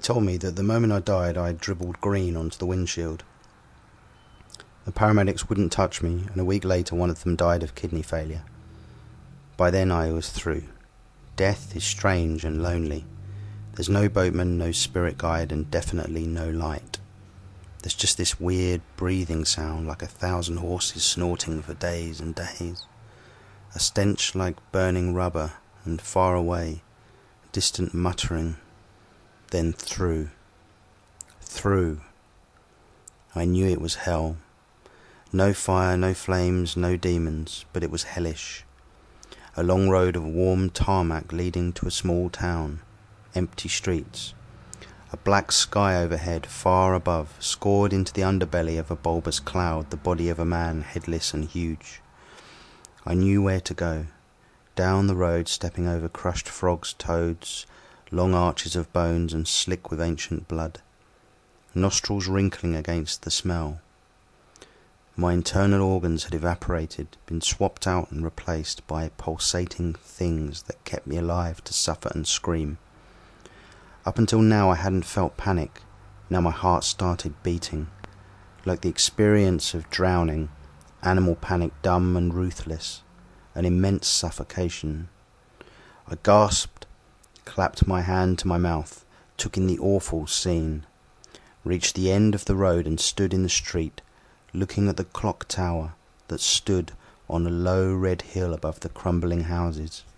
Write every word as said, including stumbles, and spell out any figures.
told me that the moment I died I had dribbled green onto the windshield. The paramedics wouldn't touch me, and a week later one of them died of kidney failure. By then I was through. Death is strange and lonely. There's no boatman, no spirit guide, and definitely no light. There's just this weird breathing sound, like a thousand horses snorting for days and days. A stench like burning rubber, and far away, distant muttering. Then through. Through. I knew it was hell. No fire, no flames, no demons, but it was hellish. A long road of warm tarmac leading to a small town. Empty streets. A black sky overhead, far above, scored into the underbelly of a bulbous cloud, the body of a man, headless and huge. I knew where to go. Down the road, stepping over crushed frogs, toads, long arches of bones and slick with ancient blood. Nostrils wrinkling against the smell. My internal organs had evaporated, been swapped out and replaced by pulsating things that kept me alive to suffer and scream. Up until now I hadn't felt panic. Now my heart started beating. Like the experience of drowning, animal panic dumb and ruthless, an immense suffocation. I gasped, clapped my hand to my mouth, took in the awful scene, reached the end of the road and stood in the street, looking at the clock tower that stood on a low red hill above the crumbling houses.